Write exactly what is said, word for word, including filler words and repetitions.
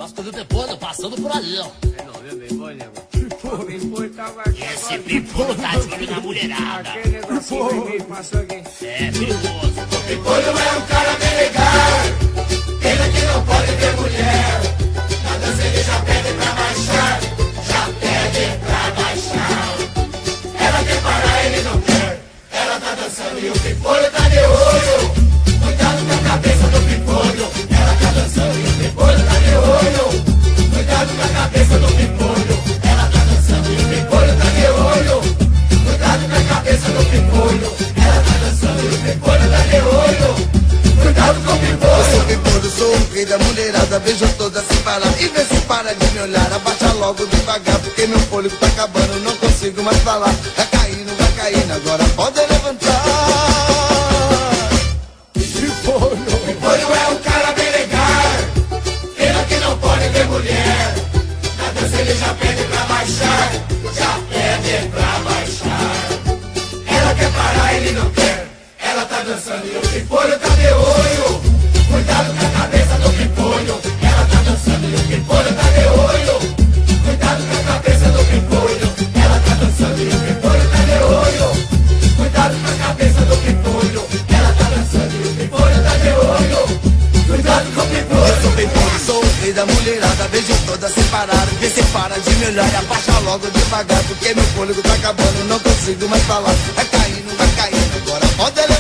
as coisas do pimpolho passando por ali, ó. É não, meu bem, bom, nego. O pimpolho tava aqui. Esse pimpolho tá de olho na mulherada. Aquele negocinho vermelho passou aqui. É perigoso. O pimpolho é um cara bem legal. Pena que não pode ter mulher. Na dança ele já pede pra baixar. Já pede pra baixar. Ela quer parar, ele não quer. Ela tá dançando e o pimpolho tá de olho. Cuidado com a cabeça do pimpolho. Ela tá dançando e o pimpolho tá de olho. Cuidado com a cabeça do pimpolho. Ela tá dançando e o pimpolho tá de olho. Cuidado com a cabeça do pimpolho. Ela tá dançando e o pimpolho tá de olho. Cuidado com o pimpolho. Eu sou pimpolho, sou o rei da mulherada. Vejo toda se parar e vê se para de me olhar. Abaixa logo devagar, porque meu fôlego tá acabando. Não consigo mais falar. Vai caindo, vai caindo, agora pode levantar. Pimpolho. Pimpolho é um cara bem legal. Pena que não pode ter mulher. Na dança ele já pede pra baixar. Já pede pra baixar. Ela quer parar, ele não quer. Ela tá dançando e o pimpolho tá de olho. Cuidado com a cabeça do pimpolho. Ela tá dançando e o pimpolho tá de olho. Cuidado com a cabeça do pimpolho. Ela tá dançando e o pimpolho tá de olho. Cuidado com a cabeça do pimpolho. Ela tá dançando e o pimpolho tá de olho. Cuidado com o pimpolho. Eu sou pimpolho, sou o rei da mulherada. Vejo todas se parar, vê se para de me olhar. Abaixa logo devagar, porque meu fôlego tá acabando. Não consigo mais falar. Vai caindo, vai caindo, agora pode levantar.